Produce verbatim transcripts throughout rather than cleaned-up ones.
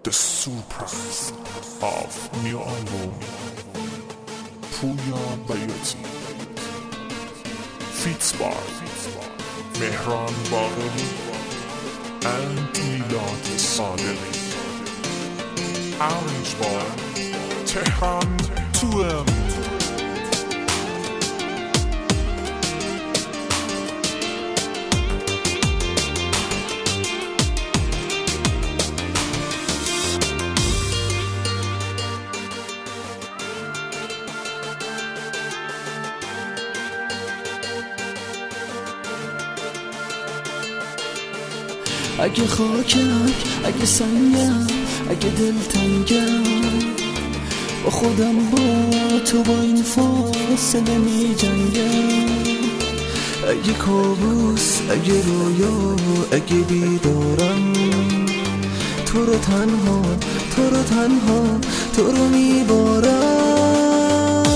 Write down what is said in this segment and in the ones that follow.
The surprise of new album پویا بیاتی فیتس بار مهران باقری and میلاد صادقی Orange Bar تهران تو ام اگه خاکم، اگه سنگم، اگه دلتنگم، با خودم با تو با این فاصله می جنگم. اگه کابوس، اگه رویا، اگه بیدارم، تو رو تنها، تو رو تنها، تو رو میبارم.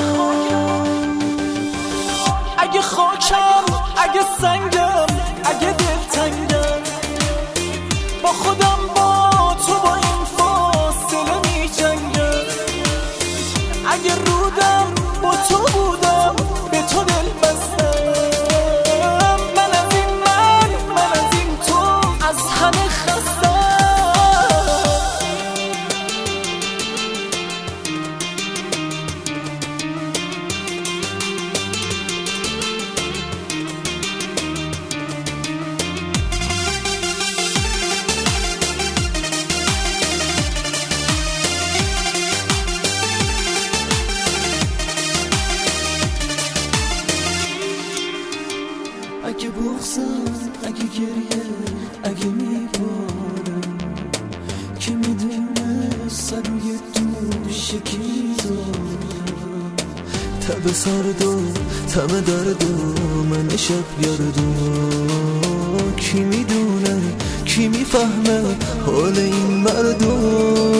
اگه خاکم، اگه سنگم، اگه دلتنگم، با خودم با تو با این فاصله می جنگم. اگه رودم با تو بودم به تو دل بستم. من از این من من از این تو از همه خستم. اگه بغضم، اگه گریه، اگه میبارم، که میدونه سر روی دوش کی میذارم. تب سرد و تم درد و من شب گرد و کی میدونه، کی میفهمه حال این مردم.